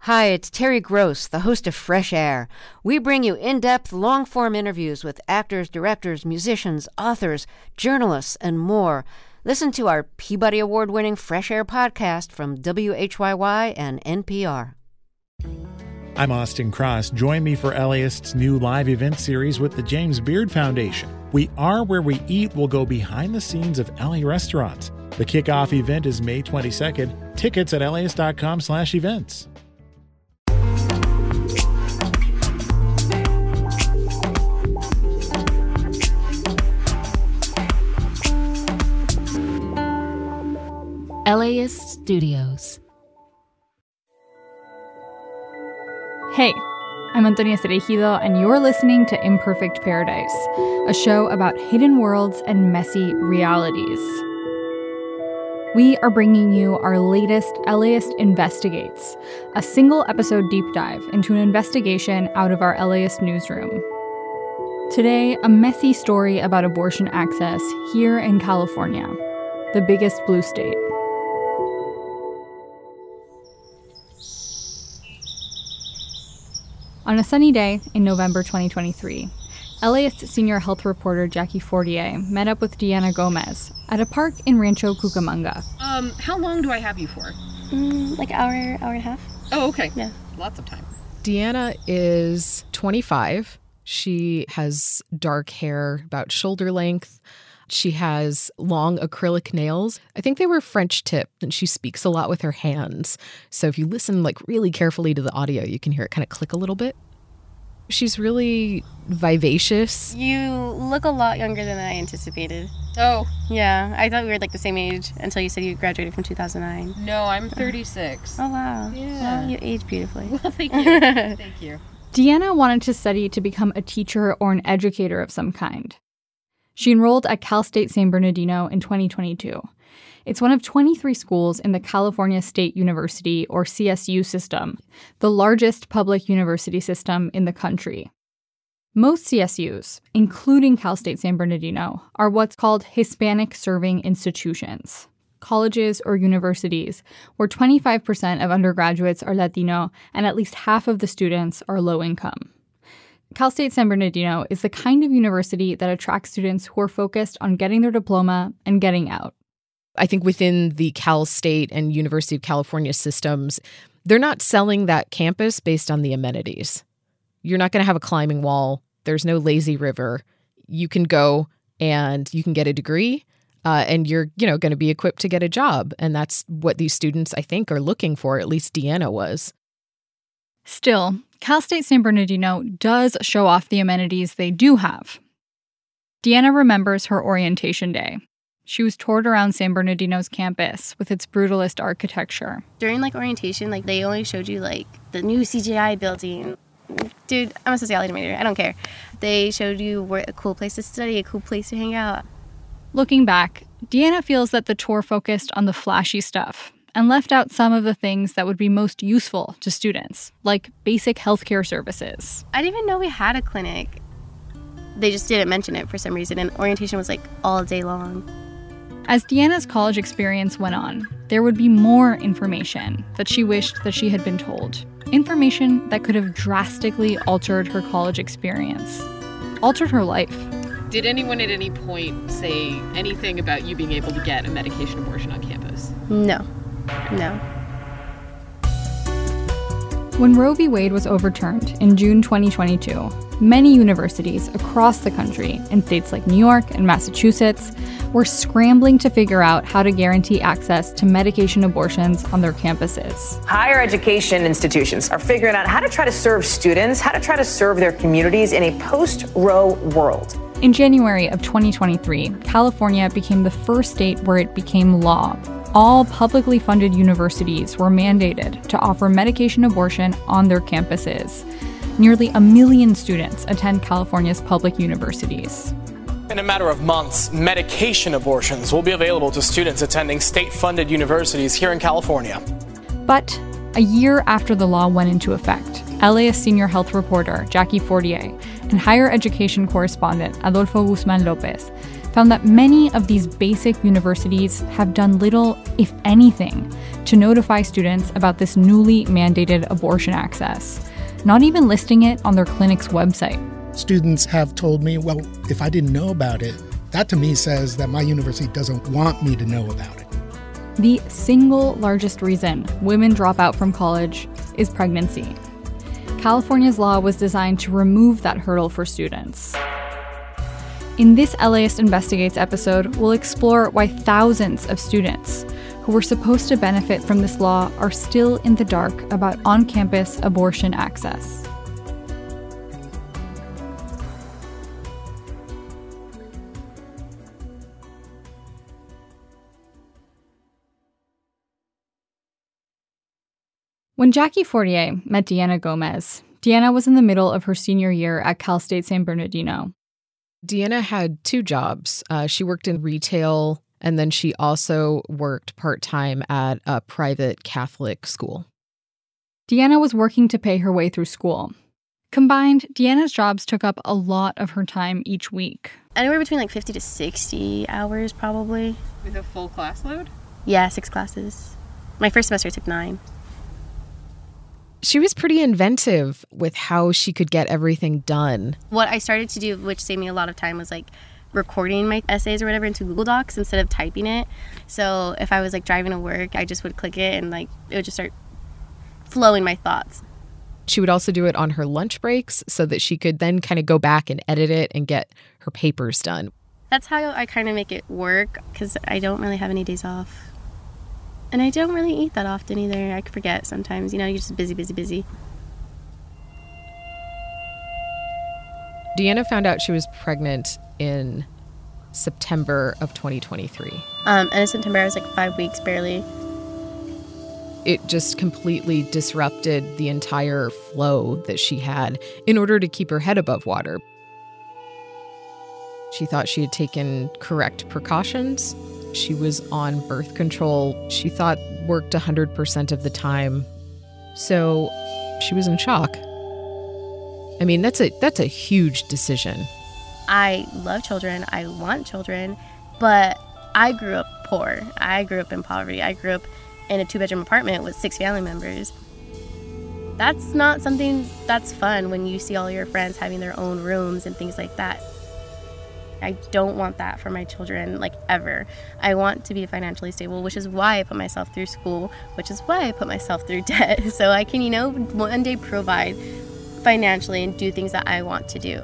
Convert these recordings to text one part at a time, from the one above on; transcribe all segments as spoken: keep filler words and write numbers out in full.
Hi, it's Terry Gross, the host of Fresh Air. We bring you in-depth, long-form interviews with actors, directors, musicians, authors, journalists, and more. Listen to our Peabody Award-winning Fresh Air podcast from W H Y Y and N P R. I'm Austin Cross. Join me for LAist's new live event series with the James Beard Foundation. We Are Where We Eat will go behind the scenes of L A restaurants. The kickoff event is May twenty-second. Tickets at laist.com slash events. LAist Studios. Hey, I'm Antonia Cereijido, and you're listening to Imperfect Paradise, a show about hidden worlds and messy realities. We are bringing you our latest LAist Investigates, a single-episode deep dive into an investigation out of our LAist newsroom. Today, a messy story about abortion access here in California, the biggest blue state. On a sunny day in November twenty twenty-three, LAist senior health reporter Jackie Fortier met up with Deanna Gomez at a park in Rancho Cucamonga. Um, how long do I have you for? Mm, like hour, hour and a half. Oh, okay. Yeah. Lots of time. Deanna is twenty-five. She has dark hair, about shoulder length. She has long acrylic nails. I think they were French tipped, and she speaks a lot with her hands. So if you listen like really carefully to the audio, you can hear it kind of click a little bit. She's really vivacious. You look a lot younger than I anticipated. Oh. Yeah, I thought we were like the same age until you said you graduated from two thousand nine. No, I'm thirty-six. Oh, wow. Yeah. Well, you age beautifully. Well, thank you. Thank you. Deanna wanted to study to become a teacher or an educator of some kind. She enrolled at Cal State San Bernardino in twenty twenty-two. It's one of twenty-three schools in the California State University, or C S U system, the largest public university system in the country. Most C S Us, including Cal State San Bernardino, are what's called Hispanic-serving institutions, colleges or universities where twenty-five percent of undergraduates are Latino and at least half of the students are low-income. Cal State San Bernardino is the kind of university that attracts students who are focused on getting their diploma and getting out. I think within the Cal State and University of California systems, they're not selling that campus based on the amenities. You're not going to have a climbing wall. There's no lazy river. You can go and you can get a degree uh, and you're, you know, going to be equipped to get a job. And that's what these students, I think, are looking for. At least Deanna was. Still, Cal State San Bernardino does show off the amenities they do have. Deanna remembers her orientation day. She was toured around San Bernardino's campus with its brutalist architecture. During like orientation, like they only showed you like the new C G I building. Dude, I'm a sociology major. I don't care. They showed you where a cool place to study, a cool place to hang out. Looking back, Deanna feels that the tour focused on the flashy stuff and left out some of the things that would be most useful to students, like basic healthcare services. I didn't even know we had a clinic. They just didn't mention it for some reason, and orientation was like all day long. As Deanna's college experience went on, there would be more information that she wished that she had been told. Information that could have drastically altered her college experience, altered her life. Did anyone at any point say anything about you being able to get a medication abortion on campus? No. No. When Roe v. Wade was overturned in June twenty twenty-two, many universities across the country, in states like New York and Massachusetts, were scrambling to figure out how to guarantee access to medication abortions on their campuses. Higher education institutions are figuring out how to try to serve students, how to try to serve their communities in a post-Roe world. In January of twenty twenty-three, California became the first state where it became law. All publicly funded universities were mandated to offer medication abortion on their campuses. Nearly a million students attend California's public universities. In a matter of months, medication abortions will be available to students attending state-funded universities here in California. But a year after the law went into effect, LAist senior health reporter Jackie Fortier and higher education correspondent Adolfo Guzman Lopez found that many of these basic universities have done little, if anything, to notify students about this newly mandated abortion access, not even listing it on their clinic's website. Students have told me, well, if I didn't know about it, that to me says that my university doesn't want me to know about it. The single largest reason women drop out from college is pregnancy. California's law was designed to remove that hurdle for students. In this LAist Investigates episode, we'll explore why thousands of students who were supposed to benefit from this law are still in the dark about on-campus abortion access. When Jackie Fortier met Deanna Gomez, Deanna was in the middle of her senior year at Cal State San Bernardino. Deanna had two jobs. Uh, she worked in retail, and then she also worked part-time at a private Catholic school. Deanna was working to pay her way through school. Combined, Deanna's jobs took up a lot of her time each week. Anywhere between like fifty to sixty hours, probably. With a full class load? Yeah, six classes. My first semester I took nine. She was pretty inventive with how she could get everything done. What I started to do, which saved me a lot of time, was like recording my essays or whatever into Google Docs instead of typing it. So if I was like driving to work, I just would click it and like it would just start flowing my thoughts. She would also do it on her lunch breaks so that she could then kind of go back and edit it and get her papers done. That's how I kind of make it work because I don't really have any days off. And I don't really eat that often either. I forget sometimes. You know, you're just busy, busy, busy. Deanna found out she was pregnant in September of twenty twenty-three. Um, and in September, I was like five weeks barely. It just completely disrupted the entire flow that she had in order to keep her head above water. She thought she had taken correct precautions. She was on birth control. She thought worked one hundred percent of the time. So she was in shock. I mean, that's a that's a huge decision. I love children. I want children. But I grew up poor. I grew up in poverty. I grew up in a two-bedroom apartment with six family members. That's not something that's fun when you see all your friends having their own rooms and things like that. I don't want that for my children, like, ever. I want to be financially stable, which is why I put myself through school, which is why I put myself through debt, so I can, you know, one day provide financially and do things that I want to do.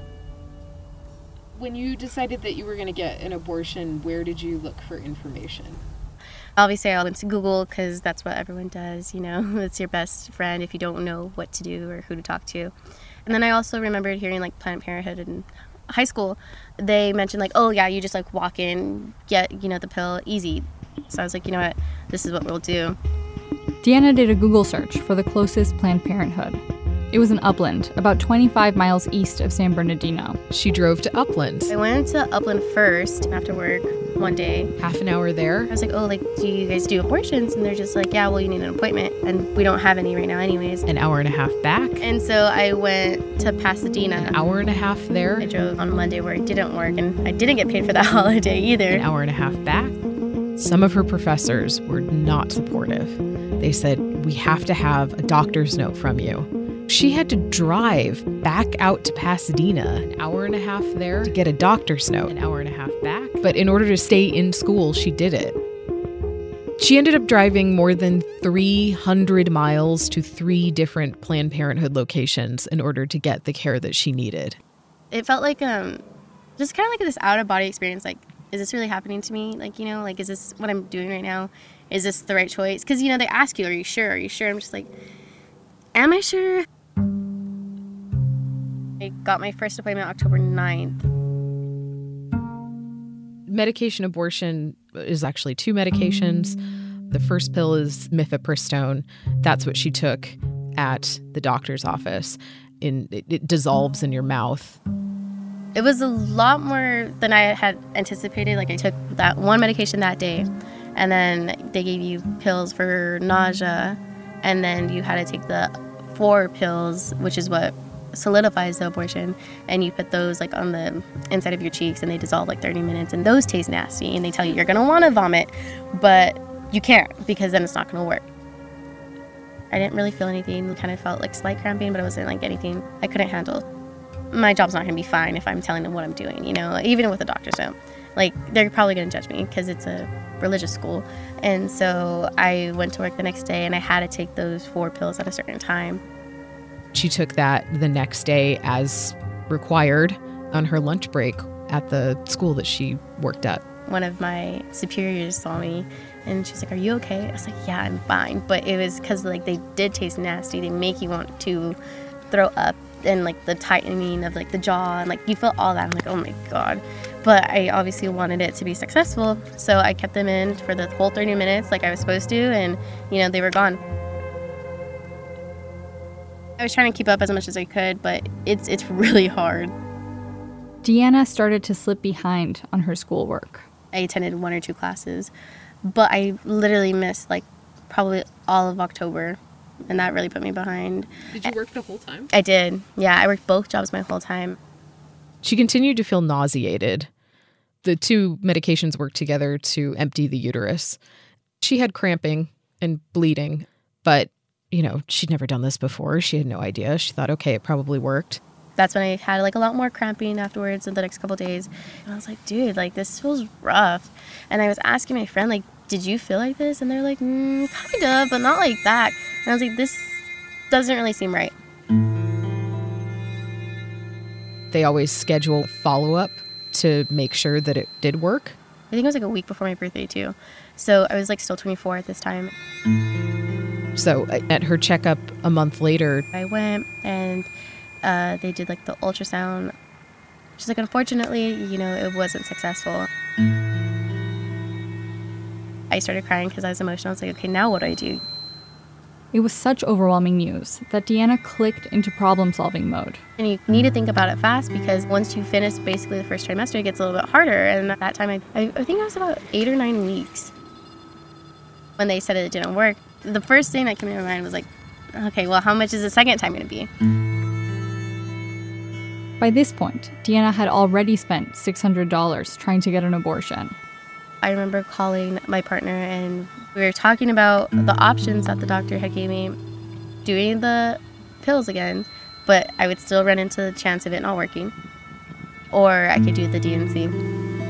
When you decided that you were going to get an abortion, where did you look for information? Obviously, I went to Google because that's what everyone does, you know. It's your best friend if you don't know what to do or who to talk to. And then I also remembered hearing, like, Planned Parenthood and high school, they mentioned like, oh yeah, you just like walk in, get, you know, the pill, easy. So I was like, you know what, this is what we'll do. Deanna did a Google search for the closest Planned Parenthood. It was in Upland, about twenty-five miles east of San Bernardino. She drove to Upland. I went to Upland first after work one day. Half an hour there. I was like, oh, like, do you guys do abortions? And they're just like, yeah, well, you need an appointment. And we don't have any right now anyways. An hour and a half back. And so I went to Pasadena. An hour and a half there. I drove on Monday where it didn't work, and I didn't get paid for that holiday either. An hour and a half back. Some of her professors were not supportive. They said, we have to have a doctor's note from you. She had to drive back out to Pasadena, an hour and a half there, to get a doctor's note, an hour and a half back. But in order to stay in school, she did it. She ended up driving more than three hundred miles to three different Planned Parenthood locations in order to get the care that she needed. It felt like um, just kind of like this out-of-body experience, like, is this really happening to me? Like, you know, like, is this what I'm doing right now? Is this the right choice? Because, you know, they ask you, are you sure? Are you sure? I'm just like, am I sure? I got my first appointment October ninth. Medication abortion is actually two medications. The first pill is mifepristone. That's what she took at the doctor's office. In, it, it dissolves in your mouth. It was a lot more than I had anticipated. Like, I took that one medication that day, and then they gave you pills for nausea, and then you had to take the four pills, which is what solidifies the abortion, and you put those like on the inside of your cheeks and they dissolve like thirty minutes, and those taste nasty, and they tell you you're gonna want to vomit, but you can't because then it's not gonna work. I didn't really feel anything. Kind of felt like slight cramping, but it wasn't like anything I couldn't handle. My job's not gonna be fine if I'm telling them what I'm doing, you know, even with a doctor's note. Like, they're probably gonna judge me because it's a religious school. And so I went to work the next day and I had to take those four pills at a certain time. She took that the next day as required on her lunch break at the school that she worked at. One of my superiors saw me and she's like, "Are you okay?" I was like, "Yeah, I'm fine." But it was because like they did taste nasty. They make you want to throw up, and like the tightening of like the jaw, and like you feel all that. I'm like, oh my God. But I obviously wanted it to be successful. So I kept them in for the whole thirty minutes like I was supposed to, and you know, they were gone. I was trying to keep up as much as I could, but it's it's really hard. Deanna started to slip behind on her schoolwork. I attended one or two classes, but I literally missed like probably all of October, and that really put me behind. Did you work the whole time? I did. Yeah, I worked both jobs my whole time. She continued to feel nauseated. The two medications worked together to empty the uterus. She had cramping and bleeding, but, you know, she'd never done this before. She had no idea. She thought, okay, it probably worked. That's when I had like a lot more cramping afterwards in the next couple of days. And I was like, dude, like this feels rough. And I was asking my friend, like, did you feel like this? And they're like, mm, kind of, but not like that. And I was like, this doesn't really seem right. They always schedule follow-up to make sure that it did work. I think it was like a week before my birthday too. So I was like still twenty-four at this time. So at her checkup a month later, I went and uh, they did like the ultrasound. She's like, unfortunately, you know, it wasn't successful. I started crying because I was emotional. I was like, okay, now what do I do? It was such overwhelming news that Deanna clicked into problem-solving mode. And you need to think about it fast because once you finish basically the first trimester, it gets a little bit harder. And at that time, I, I, I think I was about eight or nine weeks. When they said it didn't work, the first thing that came to my mind was like, okay, well, how much is the second time going to be? By this point, Deanna had already spent six hundred dollars trying to get an abortion. I remember calling my partner and we were talking about the options that the doctor had gave me, doing the pills again, but I would still run into the chance of it not working, or I could do the D N C.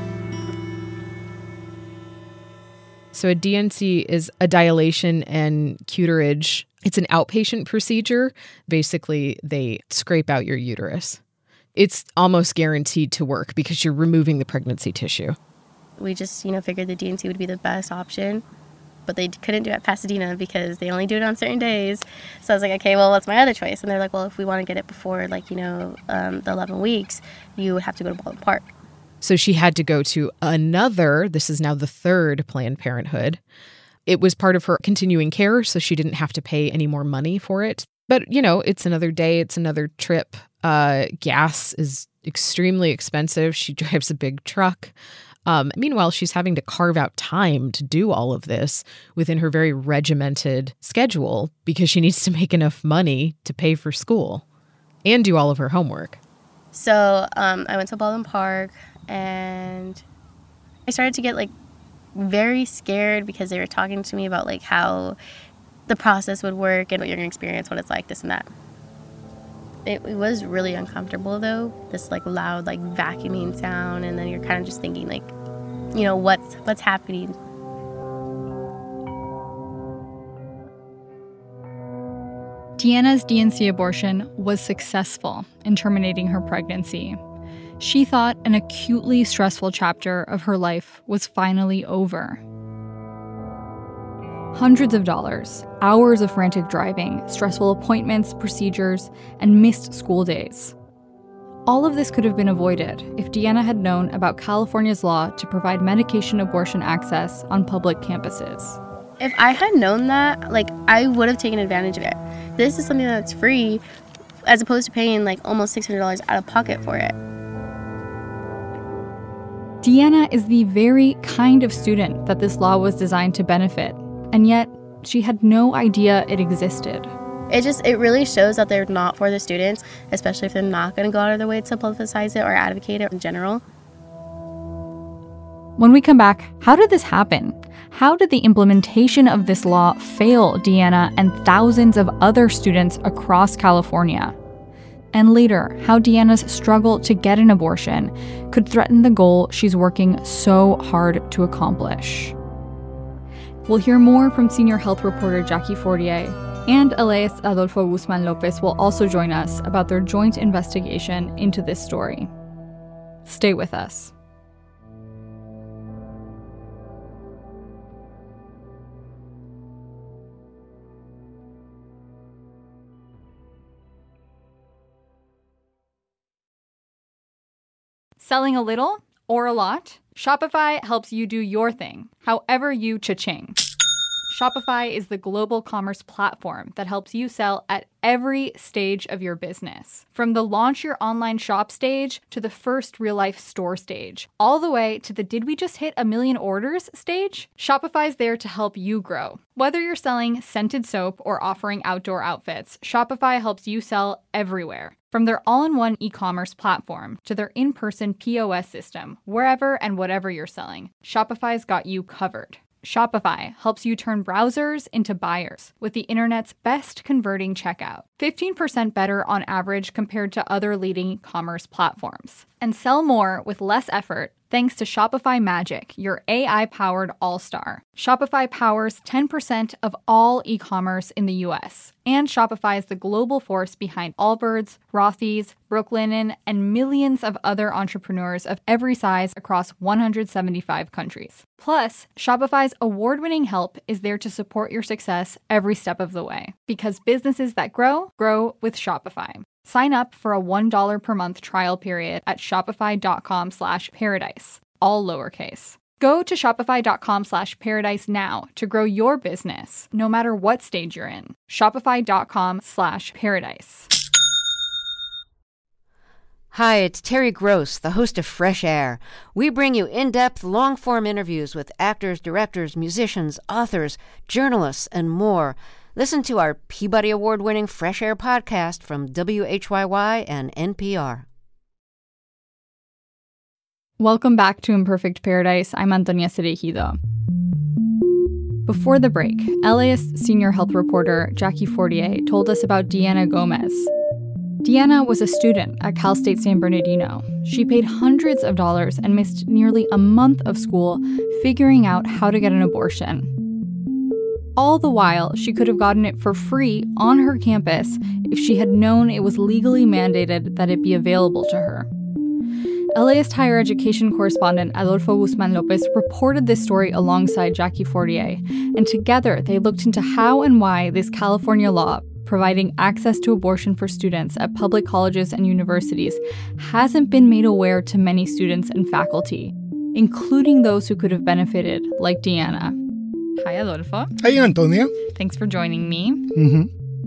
So a D N C is a dilation and curettage. It's an outpatient procedure. Basically, they scrape out your uterus. It's almost guaranteed to work because you're removing the pregnancy tissue. We just, you know, figured the D N C would be the best option, but they couldn't do it at Pasadena because they only do it on certain days. So I was like, okay, well, what's my other choice? And they're like, well, if we want to get it before, like, you know, um, the eleven weeks, you would have to go to Baldwin Park. So she had to go to another, this is now the third Planned Parenthood. It was part of her continuing care, so she didn't have to pay any more money for it. But, you know, it's another day, it's another trip. Uh, gas is extremely expensive. She drives a big truck. Um, meanwhile, she's having to carve out time to do all of this within her very regimented schedule because she needs to make enough money to pay for school and do all of her homework. So um, I went to Baldwin Park and I started to get like very scared because they were talking to me about like how the process would work and what you're going to experience, what it's like, this and that. It, it was really uncomfortable though, this like loud like vacuuming sound, and then you're kind of just thinking like, you know, what's what's happening. Deanna's D N C abortion was successful in terminating her pregnancy. She thought an acutely stressful chapter of her life was finally over. Hundreds of dollars, hours of frantic driving, stressful appointments, procedures, and missed school days. All of this could have been avoided if Deanna had known about California's law to provide medication abortion access on public campuses. If I had known that, like, I would have taken advantage of it. This is something that's free, as opposed to paying like almost six hundred dollars out of pocket for it. Deanna is the very kind of student that this law was designed to benefit, and yet she had no idea it existed. It just, it really shows that they're not for the students, especially if they're not going to go out of their way to publicize it or advocate it in general. When we come back, how did this happen? How did the implementation of this law fail Deanna and thousands of other students across California? And later, how Deanna's struggle to get an abortion could threaten the goal she's working so hard to accomplish. We'll hear more from senior health reporter Jackie Fortier, and Elias Adolfo Guzman Lopez will also join us about their joint investigation into this story. Stay with us. Selling a little or a lot? Shopify helps you do your thing, however you cha-ching. Shopify is the global commerce platform that helps you sell at every stage of your business. From the launch your online shop stage to the first real-life store stage, all the way to the did we just hit a million orders stage? Shopify's there to help you grow. Whether you're selling scented soap or offering outdoor outfits, Shopify helps you sell everywhere. From their all-in-one e-commerce platform to their in-person P O S system, wherever and whatever you're selling, Shopify's got you covered. Shopify helps you turn browsers into buyers with the internet's best converting checkout, fifteen percent better on average compared to other leading commerce platforms. And sell more with less effort thanks to Shopify Magic, your A I-powered all-star. Shopify powers ten percent of all e-commerce in the U S, and Shopify is the global force behind Allbirds, Rothy's, Brooklinen, and millions of other entrepreneurs of every size across one hundred seventy-five countries. Plus, Shopify's award-winning help is there to support your success every step of the way. Because businesses that grow, grow with Shopify. Sign up for a one dollar per month trial period at shopify.com slash paradise, all lowercase. Go to shopify.com slash paradise now to grow your business, no matter what stage you're in. Shopify.com slash paradise. Hi, it's Terry Gross, the host of Fresh Air. We bring you in-depth, long-form interviews with actors, directors, musicians, authors, journalists, and more. Listen to our Peabody Award-winning Fresh Air podcast from W H Y Y and N P R. Welcome back to Imperfect Paradise. I'm Antonia Cereijido. Before the break, L A S senior health reporter Jackie Fortier told us about Deanna Gomez. Deanna was a student at Cal State San Bernardino. She paid hundreds of dollars and missed nearly a month of school figuring out how to get an abortion. All the while, she could have gotten it for free on her campus if she had known it was legally mandated that it be available to her. L A S higher education correspondent Adolfo Guzman Lopez reported this story alongside Jackie Fortier, and together they looked into how and why this California law providing access to abortion for students at public colleges and universities hasn't been made aware to many students and faculty, including those who could have benefited, like Deanna. Hi, Adolfo. Hey, Antonia. Thanks for joining me. Mm-hmm.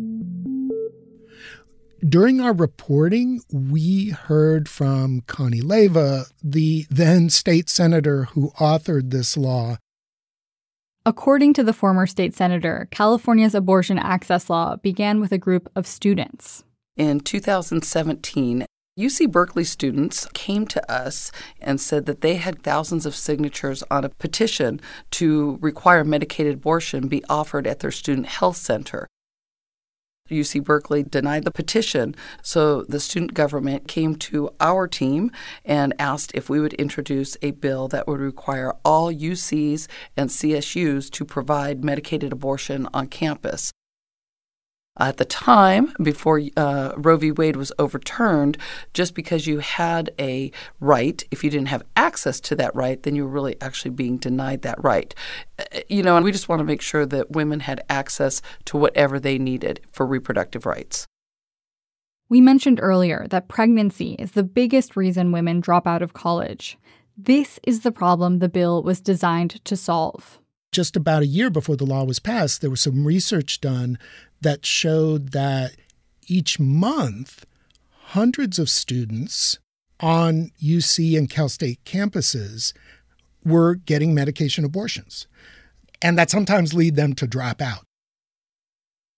During our reporting, we heard from Connie Leyva, the then state senator who authored this law. According to the former state senator, California's abortion access law began with a group of students. In two thousand seventeen, U C Berkeley students came to us and said that they had thousands of signatures on a petition to require medicated abortion be offered at their student health center. U C Berkeley denied the petition, so the student government came to our team and asked if we would introduce a bill that would require all U Cs and C S Us to provide medicated abortion on campus. At the time, before uh, Roe v. Wade was overturned, just because you had a right, if you didn't have access to that right, then you were really actually being denied that right. You know, and we just want to make sure that women had access to whatever they needed for reproductive rights. We mentioned earlier that pregnancy is the biggest reason women drop out of college. This is the problem the bill was designed to solve. Just about a year before the law was passed, there was some research done that showed that each month, hundreds of students on U C and Cal State campuses were getting medication abortions, and that sometimes lead them to drop out.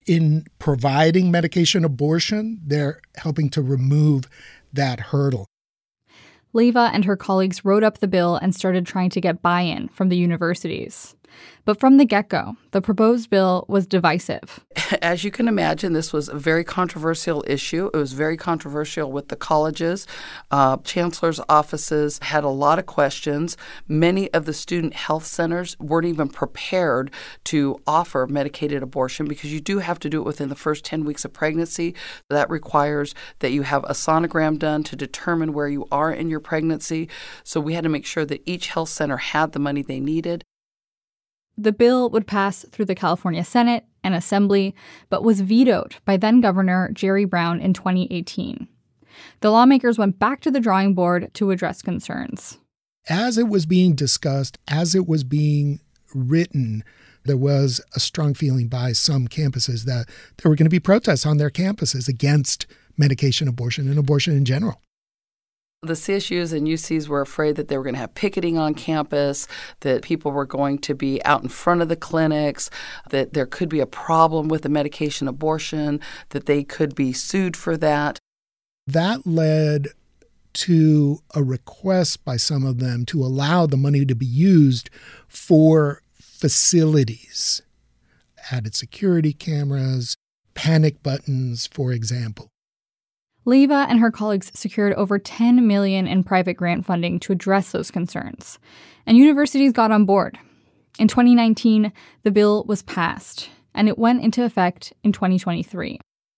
In providing medication abortion, they're helping to remove that hurdle. Leyva and her colleagues wrote up the bill and started trying to get buy-in from the universities. But from the get-go, the proposed bill was divisive. As you can imagine, this was a very controversial issue. It was very controversial with the colleges. Uh, chancellors' offices had a lot of questions. Many of the student health centers weren't even prepared to offer medicated abortion because you do have to do it within the first ten weeks of pregnancy. That requires that you have a sonogram done to determine where you are in your pregnancy. So we had to make sure that each health center had the money they needed. The bill would pass through the California Senate and Assembly, but was vetoed by then-Governor Jerry Brown in twenty eighteen. The lawmakers went back to the drawing board to address concerns. As it was being discussed, as it was being written, there was a strong feeling by some campuses that there were going to be protests on their campuses against medication abortion and abortion in general. The C S Us and U Cs were afraid that they were going to have picketing on campus, that people were going to be out in front of the clinics, that there could be a problem with the medication abortion, that they could be sued for that. That led to a request by some of them to allow the money to be used for facilities, added security cameras, panic buttons, for example. Leyva and her colleagues secured over ten million dollars in private grant funding to address those concerns, and universities got on board. In twenty nineteen, the bill was passed, and it went into effect in twenty twenty-three.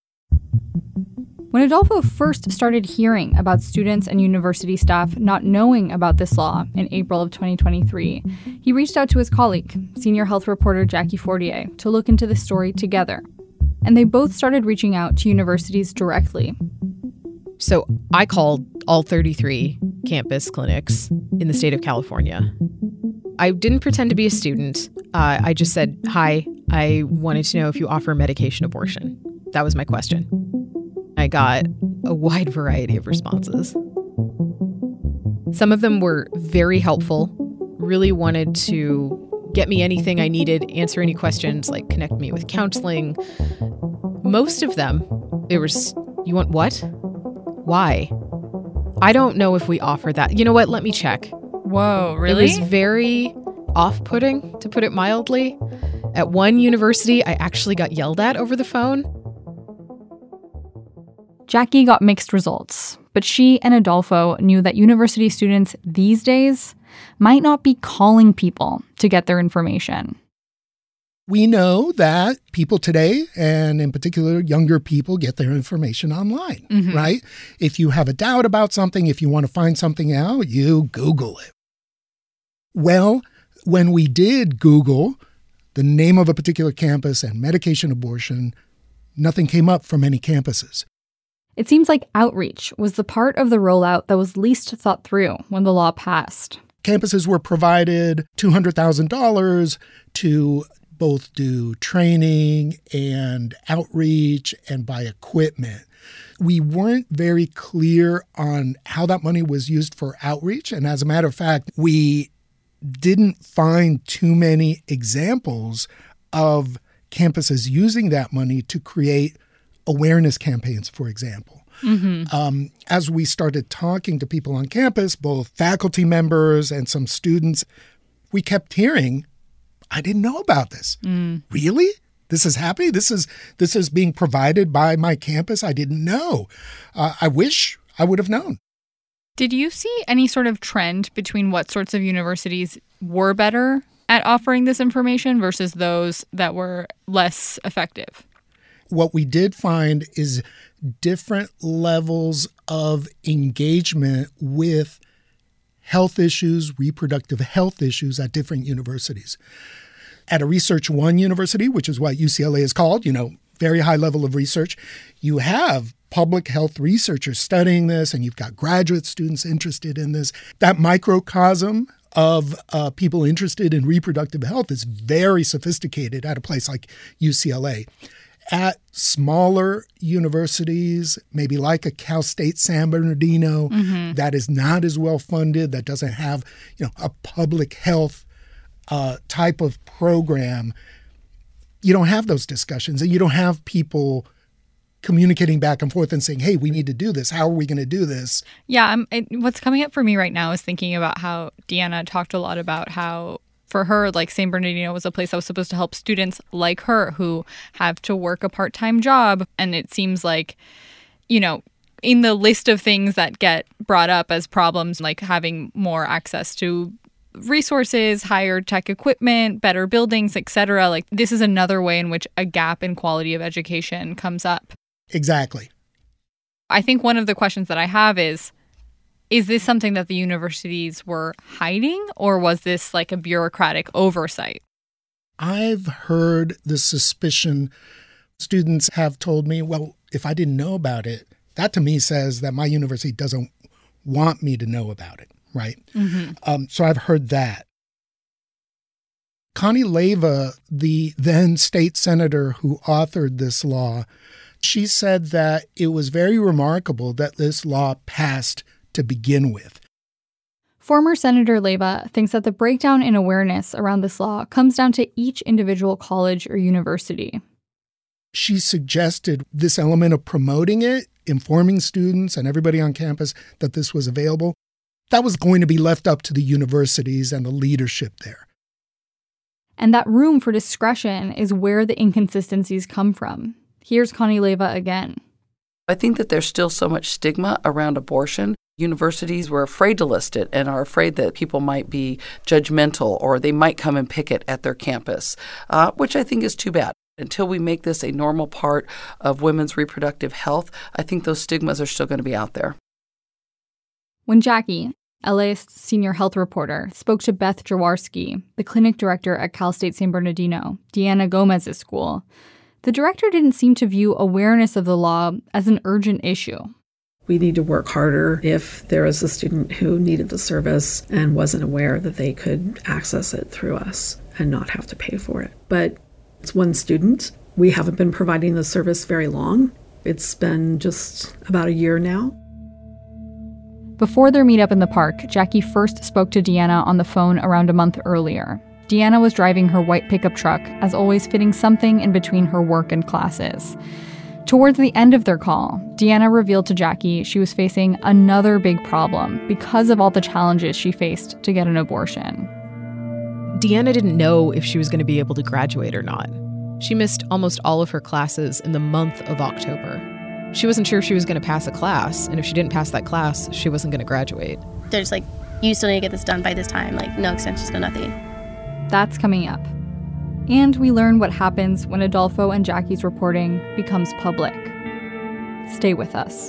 When Adolfo first started hearing about students and university staff not knowing about this law in April of twenty twenty-three, he reached out to his colleague, senior health reporter Jackie Fortier, to look into the story together. And they both started reaching out to universities directly. So I called all thirty-three campus clinics in the state of California. I didn't pretend to be a student. Uh, I just said, hi, I wanted to know if you offer medication abortion. That was my question. I got a wide variety of responses. Some of them were very helpful, really wanted to get me anything I needed, answer any questions, like connect me with counseling. Most of them, it was, you want what? Why? I don't know if we offer that. You know what? Let me check. Whoa, really? It was very off-putting, to put it mildly. At one university, I actually got yelled at over the phone. Jackie got mixed results, but she and Adolfo knew that university students these days might not be calling people to get their information. We know that people today, and in particular younger people, get their information online, mm-hmm. right? If you have a doubt about something, if you want to find something out, you Google it. Well, when we did Google the name of a particular campus and medication abortion, nothing came up from any campuses. It seems like outreach was the part of the rollout that was least thought through when the law passed. Campuses were provided two hundred thousand dollars to both do training and outreach and buy equipment. We weren't very clear on how that money was used for outreach. And as a matter of fact, we didn't find too many examples of campuses using that money to create awareness campaigns, for example. Mm-hmm. Um, as we started talking to people on campus, both faculty members and some students, we kept hearing, I didn't know about this. Mm. Really? This is happening? This is this is being provided by my campus? I didn't know. Uh, I wish I would have known. Did you see any sort of trend between what sorts of universities were better at offering this information versus those that were less effective? What we did find is different levels of engagement with health issues, reproductive health issues at different universities. At a Research One university, which is what U C L A is called, you know, very high level of research, you have public health researchers studying this, and you've got graduate students interested in this. That microcosm of uh, people interested in reproductive health is very sophisticated at a place like U C L A. At smaller universities, maybe like a Cal State San Bernardino, mm-hmm. that is not as well funded, that doesn't have, you know, a public health uh, type of program, you don't have those discussions, and you don't have people communicating back and forth and saying, hey, we need to do this. How are we going to do this? Yeah, I'm, it, what's coming up for me right now is thinking about how Deanna talked a lot about how for her, like, San Bernardino was a place that was supposed to help students like her who have to work a part-time job. And it seems like, you know, in the list of things that get brought up as problems, like having more access to resources, higher tech equipment, better buildings, et cetera, like this is another way in which a gap in quality of education comes up. Exactly. I think one of the questions that I have is, is this something that the universities were hiding, or was this like a bureaucratic oversight? I've heard the suspicion. Students have told me, well, if I didn't know about it, that to me says that my university doesn't want me to know about it, right? Mm-hmm. Um, so I've heard that. Connie Leyva, the then state senator who authored this law, she said that it was very remarkable that this law passed to begin with. Former Senator Leyva thinks that the breakdown in awareness around this law comes down to each individual college or university. She suggested this element of promoting it, informing students and everybody on campus that this was available, that was going to be left up to the universities and the leadership there. And that room for discretion is where the inconsistencies come from. Here's Connie Leyva again. I think that there's still so much stigma around abortion. Universities were afraid to list it and are afraid that people might be judgmental or they might come and picket at their campus, uh, which I think is too bad. Until we make this a normal part of women's reproductive health, I think those stigmas are still going to be out there. When Jackie, LAist senior health reporter, spoke to Beth Jaworski, the clinic director at Cal State San Bernardino, Deanna Gomez's school, the director didn't seem to view awareness of the law as an urgent issue. We need to work harder if there is a student who needed the service and wasn't aware that they could access it through us and not have to pay for it. But it's one student. We haven't been providing the service very long. It's been just about a year now. Before their meetup in the park, Jackie first spoke to Deanna on the phone around a month earlier. Deanna was driving her white pickup truck, as always fitting something in between her work and classes. Towards the end of their call, Deanna revealed to Jackie she was facing another big problem because of all the challenges she faced to get an abortion. Deanna didn't know if she was going to be able to graduate or not. She missed almost all of her classes in the month of October. She wasn't sure if she was going to pass a class, and if she didn't pass that class, she wasn't going to graduate. They're just like, you still need to get this done by this time. Like, no extensions, no nothing. That's coming up. And we learn what happens when Adolfo and Jackie's reporting becomes public. Stay with us.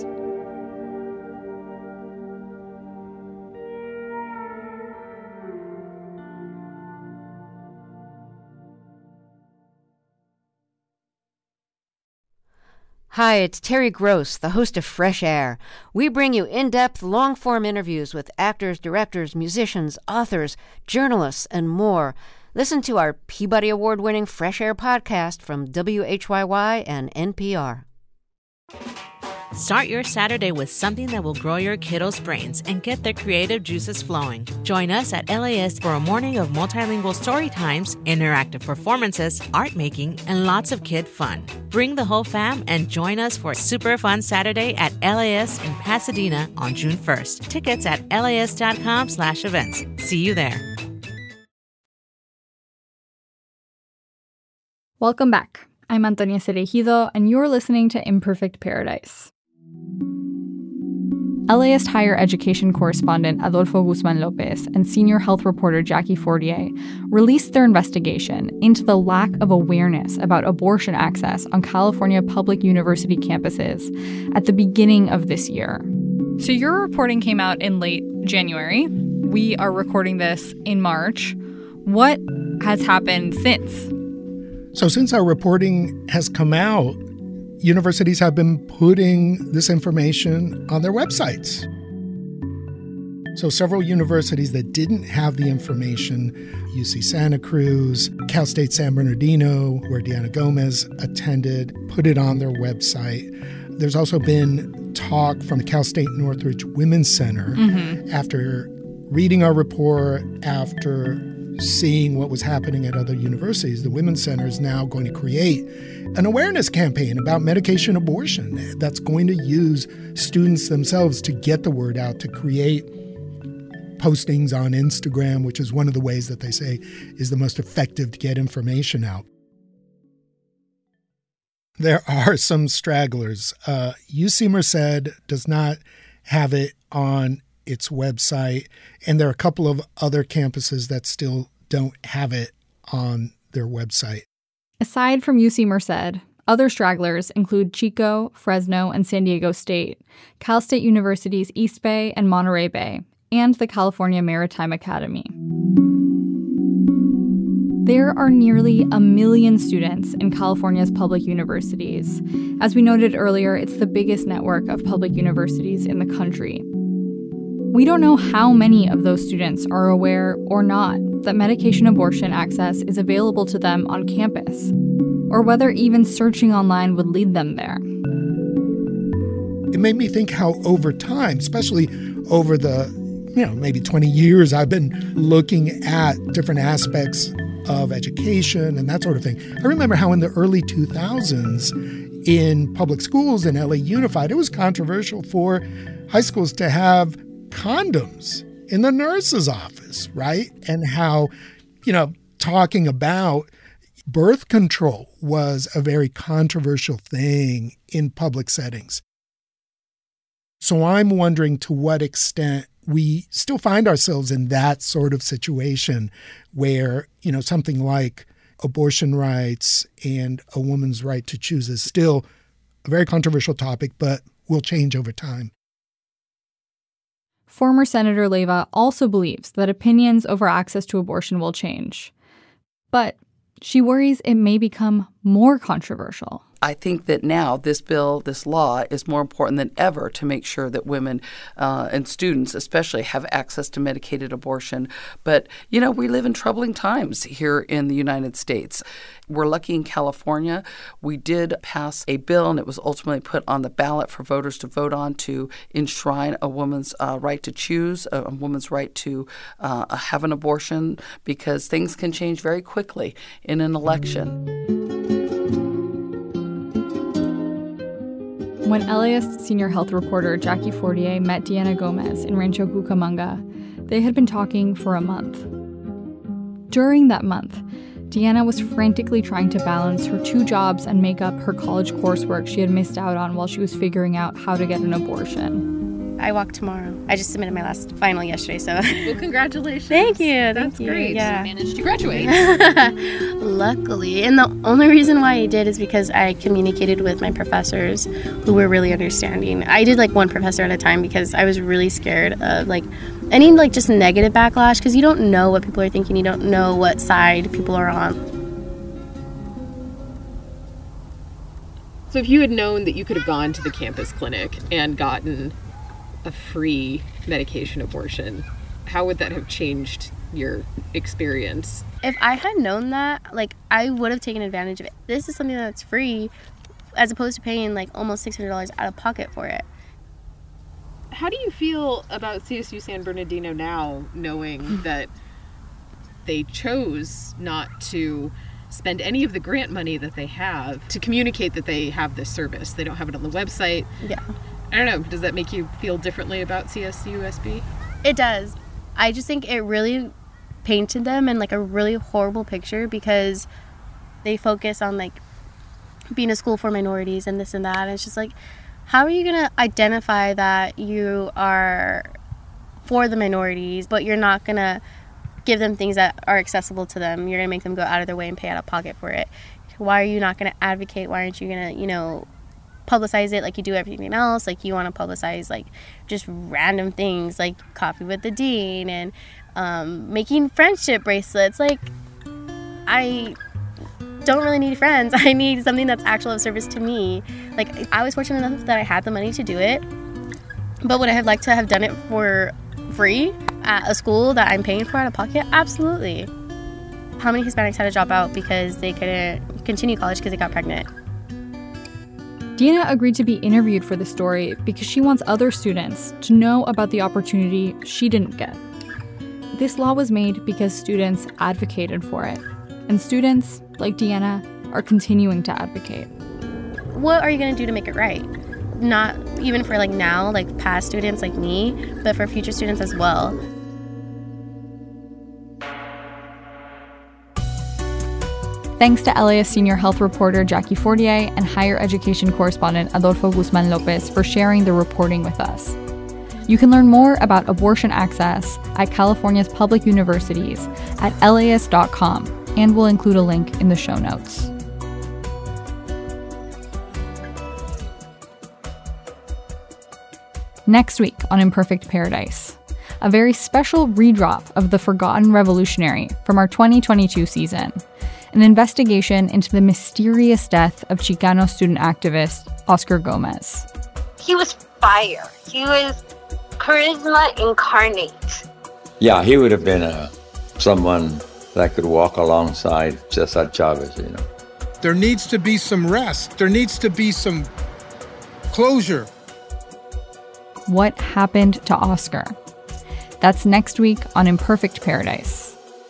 Hi, it's Terry Gross, the host of Fresh Air. We bring you in-depth, long-form interviews with actors, directors, musicians, authors, journalists, and more. Listen to our Peabody Award-winning Fresh Air podcast from W H Y Y and N P R. Start your Saturday with something that will grow your kiddos' brains and get their creative juices flowing. Join us at LAist for a morning of multilingual story times, interactive performances, art making, and lots of kid fun. Bring the whole fam and join us for a super fun Saturday at LAist in Pasadena on June first. Tickets at laist.com slash events. See you there. Welcome back. I'm Antonia Cereijido, and you're listening to Imperfect Paradise. LAist higher education correspondent Adolfo Guzman Lopez and senior health reporter Jackie Fortier released their investigation into the lack of awareness about abortion access on California public university campuses at the beginning of this year. So your reporting came out in late January. We are recording this in March. What has happened since? So since our reporting has come out, universities have been putting this information on their websites. So several universities that didn't have the information, U C Santa Cruz, Cal State San Bernardino, where Deanna Gomez attended, put it on their website. There's also been talk from the Cal State Northridge Women's Center mm-hmm. after reading our report, after seeing what was happening at other universities, the Women's Center is now going to create an awareness campaign about medication abortion that's going to use students themselves to get the word out, to create postings on Instagram, which is one of the ways that they say is the most effective to get information out. There are some stragglers. Uh, U C Merced does not have it on its website, and there are a couple of other campuses that still don't have it on their website. Aside from U C Merced, other stragglers include Chico, Fresno, and San Diego State, Cal State University's East Bay and Monterey Bay, and the California Maritime Academy. There are nearly a million students in California's public universities. As we noted earlier, it's the biggest network of public universities in the country. We don't know how many of those students are aware or not that medication abortion access is available to them on campus, or whether even searching online would lead them there. It made me think how over time, especially over the, you know, maybe twenty years, I've been looking at different aspects of education and that sort of thing. I remember how in the early two thousands in public schools in L A Unified, it was controversial for high schools to have condoms in the nurse's office, right? And how, you know, talking about birth control was a very controversial thing in public settings. So I'm wondering to what extent we still find ourselves in that sort of situation where, you know, something like abortion rights and a woman's right to choose is still a very controversial topic, but will change over time. Former Senator Leyva also believes that opinions over access to abortion will change. But she worries it may become more controversial. I think that now this bill, this law, is more important than ever to make sure that women uh, and students especially have access to medicated abortion. But, you know, we live in troubling times here in the United States. We're lucky in California. We did pass a bill, and it was ultimately put on the ballot for voters to vote on to enshrine a woman's uh, right to choose, a, a woman's right to uh, have an abortion, because things can change very quickly in an election. When L Aist senior health reporter Jackie Fortier met Deanna Gomez in Rancho Cucamonga, they had been talking for a month. During that month, Deanna was frantically trying to balance her two jobs and make up her college coursework she had missed out on while she was figuring out how to get an abortion. I walk tomorrow. I just submitted my last final yesterday, so. Well, congratulations. Thank you. That's thank you. great. Yeah. You managed to graduate. Luckily. And the only reason why I did is because I communicated with my professors who were really understanding. I did like one professor at a time because I was really scared of like any like just negative backlash, because you don't know what people are thinking. You don't know what side people are on. So if you had known that you could have gone to the campus clinic and gotten a free medication abortion, how would that have changed your experience? If I had known that, like, I would have taken advantage of it. This is something that's free as opposed to paying like almost six hundred dollars out of pocket for it. How do you feel about C S U San Bernardino now, knowing that they chose not to spend any of the grant money that they have to communicate that they have this service? They don't have it on the website. Yeah. I don't know. Does that make you feel differently about C S U S B? It does. I just think it really painted them in like a really horrible picture, because they focus on like being a school for minorities and this and that. And it's just like, how are you going to identify that you are for the minorities, but you're not going to give them things that are accessible to them? You're going to make them go out of their way and pay out of pocket for it. Why are you not going to advocate? Why aren't you going to, you know, publicize it like you do everything else? Like, you want to publicize like just random things like coffee with the dean and um, making friendship bracelets. Like, I don't really need friends. I need something that's actual of service to me. Like, I was fortunate enough that I had the money to do it, but would I have liked to have done it for free at a school that I'm paying for out of pocket? Absolutely. How many Hispanics had to drop out because they couldn't continue college because they got pregnant? Deanna agreed to be interviewed for the story because she wants other students to know about the opportunity she didn't get. This law was made because students advocated for it. And students, like Deanna, are continuing to advocate. What are you going to do to make it right? Not even for like now, like past students like me, but for future students as well. Thanks to L A S senior health reporter Jackie Fortier and higher education correspondent Adolfo Guzman Lopez for sharing the reporting with us. You can learn more about abortion access at California's public universities at L A S dot com, and we'll include a link in the show notes. Next week on Imperfect Paradise, a very special redrop of The Forgotten Revolutionary from our twenty twenty-two season. An investigation into the mysterious death of Chicano student activist Oscar Gomez. He was fire. He was charisma incarnate. Yeah, he would have been a, someone that could walk alongside Cesar Chavez, you know. There needs to be some rest. There needs to be some closure. What happened to Oscar? That's next week on Imperfect Paradise.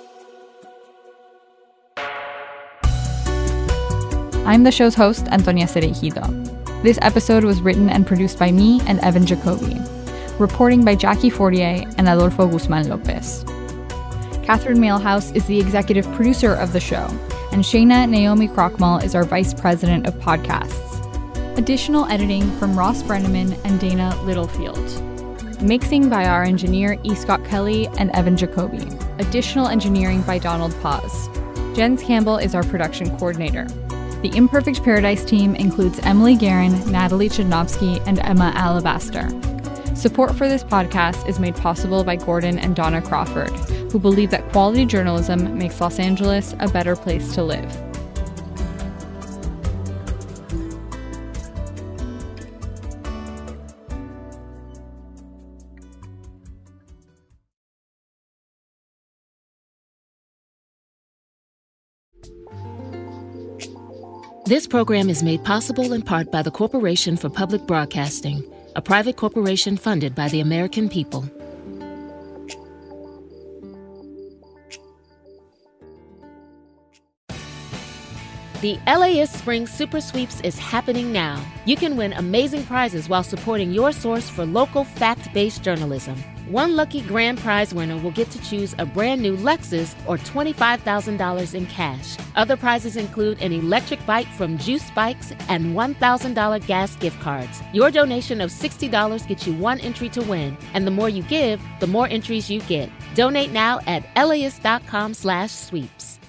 I'm the show's host, Antonia Cereijido. This episode was written and produced by me and Evan Jacoby. Reporting by Jackie Fortier and Adolfo Guzman Lopez. Catherine Mailhouse is the executive producer of the show, and Shayna Naomi Krochmal is our vice president of podcasts. Additional editing from Ross Brenneman and Dana Littlefield. Mixing by our engineer E. Scott Kelly and Evan Jacoby. Additional engineering by Donald Paz. Jens Campbell is our production coordinator. The Imperfect Paradise team includes Emily Guerin, Natalie Chudnovsky, and Emma Alabaster. Support for this podcast is made possible by Gordon and Donna Crawford, who believe that quality journalism makes Los Angeles a better place to live. This program is made possible in part by the Corporation for Public Broadcasting, a private corporation funded by the American people. The L A S Spring Super Sweeps is happening now. You can win amazing prizes while supporting your source for local fact-based journalism. One lucky grand prize winner will get to choose a brand new Lexus or twenty-five thousand dollars in cash. Other prizes include an electric bike from Juice Bikes and one thousand dollars gas gift cards. Your donation of sixty dollars gets you one entry to win, and the more you give, the more entries you get. Donate now at L A S dot com slash sweeps.